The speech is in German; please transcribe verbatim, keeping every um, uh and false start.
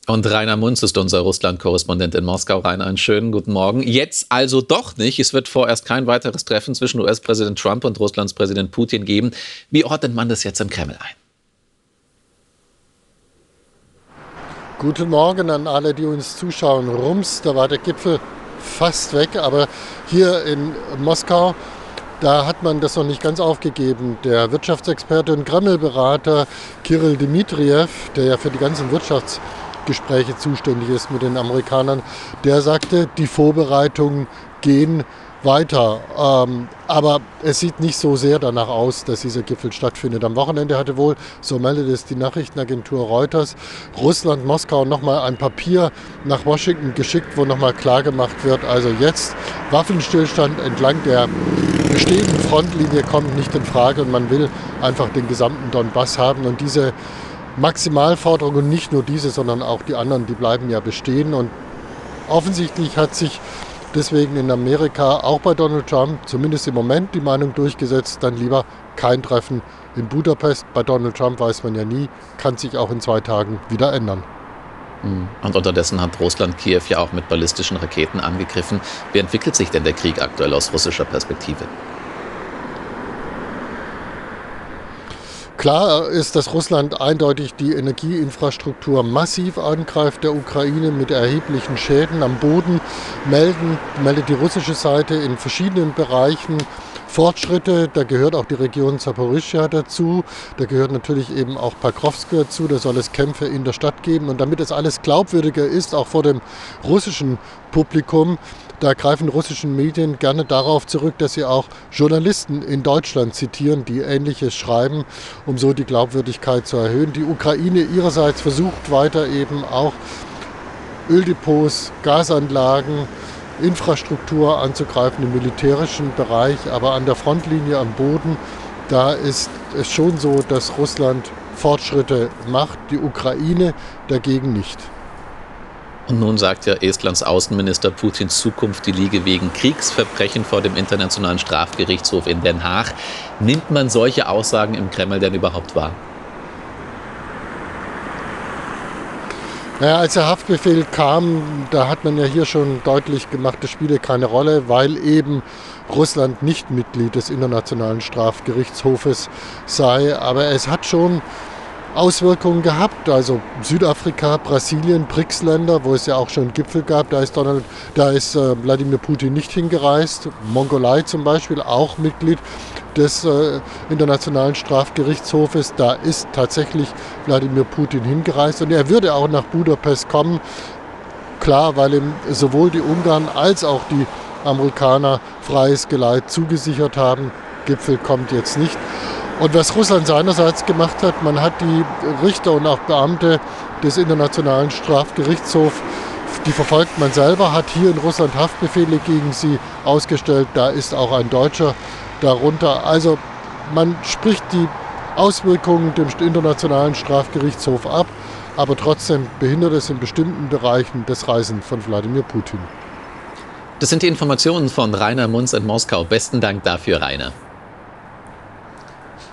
Und Rainer Munz ist unser Russland-Korrespondent in Moskau. Rainer, einen schönen guten Morgen. Jetzt also doch nicht. Es wird vorerst kein weiteres Treffen zwischen U S-Präsident Trump und Russlands Präsident Putin geben. Wie ordnet man das jetzt im Kreml ein? Guten Morgen an alle, die uns zuschauen. Rums, da war der Gipfel fast weg, aber hier in Moskau, da hat man das noch nicht ganz aufgegeben. Der Wirtschaftsexperte und Kreml-Berater Kirill Dmitrijew, der ja für die ganzen Wirtschaftsgespräche zuständig ist mit den Amerikanern, der sagte, die Vorbereitungen gehen weiter. Ähm, aber es sieht nicht so sehr danach aus, dass dieser Gipfel stattfindet. Am Wochenende hatte wohl, so meldet es die Nachrichtenagentur Reuters, Russland, Moskau nochmal ein Papier nach Washington geschickt, wo nochmal klargemacht wird, also jetzt Waffenstillstand entlang der bestehenden Frontlinie kommt nicht in Frage und man will einfach den gesamten Donbass haben. Und diese Maximalforderung, und nicht nur diese, sondern auch die anderen, die bleiben ja bestehen. Und offensichtlich hat sich deswegen in Amerika auch bei Donald Trump zumindest im Moment die Meinung durchgesetzt, dann lieber kein Treffen in Budapest. Bei Donald Trump weiß man ja nie, kann sich auch in zwei Tagen wieder ändern. Und unterdessen hat Russland Kiew ja auch mit ballistischen Raketen angegriffen. Wie entwickelt sich denn der Krieg aktuell aus russischer Perspektive? Klar ist, dass Russland eindeutig die Energieinfrastruktur massiv angreift, der Ukraine mit erheblichen Schäden am Boden. Melden, meldet die russische Seite in verschiedenen Bereichen Fortschritte. Da gehört auch die Region Saporischschja dazu. Da gehört natürlich eben auch Pakrovsk dazu. Da soll es Kämpfe in der Stadt geben. Und damit es alles glaubwürdiger ist, auch vor dem russischen Publikum, da greifen russische Medien gerne darauf zurück, dass sie auch Journalisten in Deutschland zitieren, die Ähnliches schreiben, um so die Glaubwürdigkeit zu erhöhen. Die Ukraine ihrerseits versucht weiter eben auch Öldepots, Gasanlagen, Infrastruktur anzugreifen im militärischen Bereich, aber an der Frontlinie am Boden, da ist es schon so, dass Russland Fortschritte macht, die Ukraine dagegen nicht. Und nun sagt ja Estlands Außenminister, Putins Zukunft, die liege wegen Kriegsverbrechen vor dem Internationalen Strafgerichtshof in Den Haag. Nimmt man solche Aussagen im Kreml denn überhaupt wahr? Naja, als der Haftbefehl kam, da hat man ja hier schon deutlich gemacht, das spiele keine Rolle, weil eben Russland nicht Mitglied des Internationalen Strafgerichtshofes sei. Aber es hat schon Auswirkungen gehabt, also Südafrika, Brasilien, B R I C S-Länder, wo es ja auch schon Gipfel gab, da ist, Donald, da ist äh, Wladimir Putin nicht hingereist. Mongolei zum Beispiel, auch Mitglied des äh, Internationalen Strafgerichtshofes, da ist tatsächlich Wladimir Putin hingereist und er würde auch nach Budapest kommen, klar, weil ihm sowohl die Ungarn als auch die Amerikaner freies Geleit zugesichert haben. Gipfel kommt jetzt nicht. Und was Russland seinerseits gemacht hat, man hat die Richter und auch Beamte des Internationalen Strafgerichtshofs, die verfolgt man selber, hat hier in Russland Haftbefehle gegen sie ausgestellt. Da ist auch ein Deutscher darunter. Also man spricht die Auswirkungen dem Internationalen Strafgerichtshof ab, aber trotzdem behindert es in bestimmten Bereichen das Reisen von Wladimir Putin. Das sind die Informationen von Rainer Munz in Moskau. Besten Dank dafür, Rainer.